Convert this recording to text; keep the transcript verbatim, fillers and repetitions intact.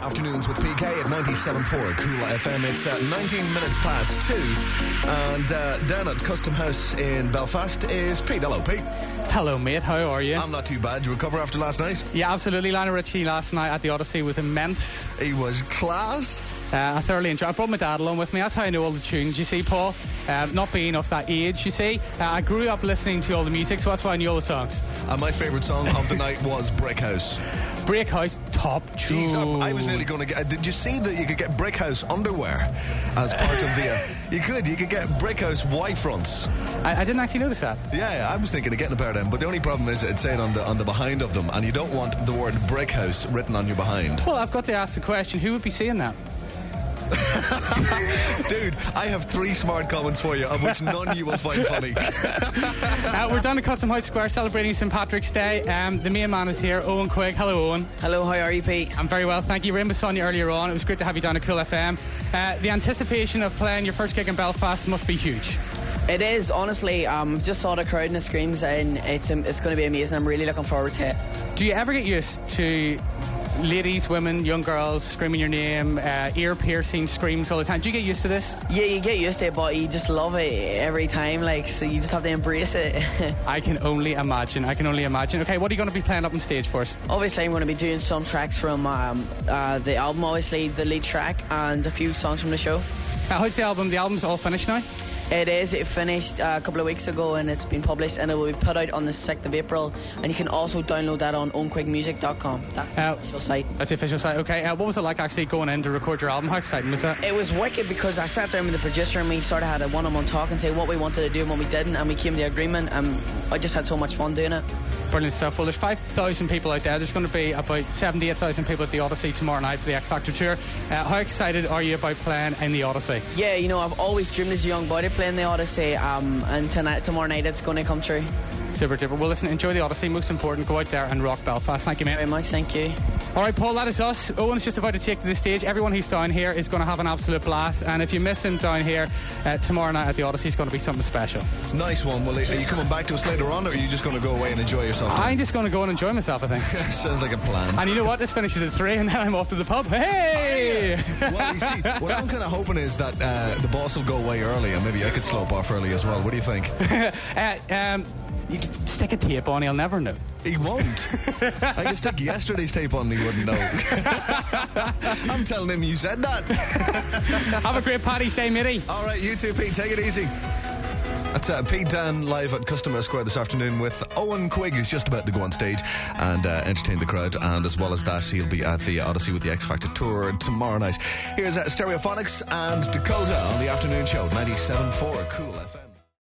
Afternoons with P K at ninety-seven point four Cool F M. It's uh, nineteen minutes past two, and uh, down at Custom House in Belfast is Pete. Hello, Pete. Hello, mate. How are you? I'm not too bad. Did you recover after last night? Yeah, absolutely. Lionel Richie last night at the Odyssey was immense. He was class. Uh, I thoroughly enjoyed it. I brought my dad along with me. That's how I know all the tunes, you see, Paul. Uh, not being of that age, you see. Uh, I grew up listening to all the music, so that's why I knew all the songs. And my favourite song of the night was Brick House. Brick House, top tune. Jeez, I was nearly going to get... Did you see that you could get Brick House underwear as part of the... Uh, you could. You could get Brick House Y fronts. I, I didn't actually notice that. Yeah, I was thinking of getting a pair of them, but the only problem is it'd say it on the, on the behind of them, and you don't want the word Brick House written on your behind. Well, I've got to ask the question, who would be seeing that? Dude, I have three smart comments for you, of which none you will find funny. uh, we're down at Custom House Square celebrating Saint Patrick's Day. Um, the main man is here, Owen Quigg. Hello, Owen. Hello, how are you, Pete? I'm very well, thank you. Rainbow saw you earlier on. It was great to have you down at Cool F M. Uh, the anticipation of playing your first gig in Belfast must be huge. It is, honestly. Um, I've just saw the crowd in the screams, and it's um, it's going to be amazing. I'm really looking forward to it. Do you ever get used to ladies, women, young girls screaming your name, uh, ear piercing screams all the time? Do you get used to this? Yeah, you get used to it, but you just love it every time, like, so you just have to embrace it. I can only imagine. I can only imagine. Okay, what are you going to be playing up on stage for us? Obviously, I'm going to be doing some tracks from um, uh, the album, obviously, the lead track, and a few songs from the show. Uh, how's the album? The album's all finished now? It is. It finished uh, a couple of weeks ago, and it's been published, and it will be put out on the sixth of April, and you can also download that on owen quigg music dot com. That's the uh, official site. That's the official site. Okay, uh, what was it like actually going in to record your album? How exciting was that? It was wicked, because I sat down with the producer and we sort of had a one-on-one talk and say what we wanted to do and what we didn't, and we came to agreement, and I just had so much fun doing it. Brilliant stuff. Well, there's five thousand people out there. There's going to be about seventy-eight thousand people at the Odyssey tomorrow night for the X Factor tour. Uh, how excited are you about playing in the Odyssey? Yeah, you know, I've always dreamed as a young boy to play in the Odyssey, um, and tonight, tomorrow night it's going to come true. Super duper. Well, listen, enjoy the Odyssey. Most important, go out there and rock Belfast. Thank you, mate. Very much, thank you. All right, Paul, that is us. Owen's just about to take to the stage. Everyone who's down here is going to have an absolute blast, and if you miss him down here uh, tomorrow night at the Odyssey, it's going to be something special. Nice one. Well, are you coming back to us later on, or are you just going to go away and enjoy yourself? I'm just going to go and enjoy myself, I think. Sounds like a plan. And you know what? This finishes at three, and then I'm off to the pub. Hey! Well, you see, what I'm kind of hoping is that uh, the boss will go away early, and maybe I could slope off early as well. What do you think? uh, um... You can stick a tape on, he'll never know. He won't. I can stick yesterday's tape on and he wouldn't know. I'm telling him you said that. Have a great Paddy's Day, matey. All right, you too, Pete. Take it easy. That's uh, Pete Dan live at Custom House Square this afternoon with Owen Quigg, who's just about to go on stage and uh, entertain the crowd. And as well as that, he'll be at the Odyssey with the X Factor tour tomorrow night. Here's uh, Stereophonics and Dakota on the afternoon show, ninety-seven point four Cool F M.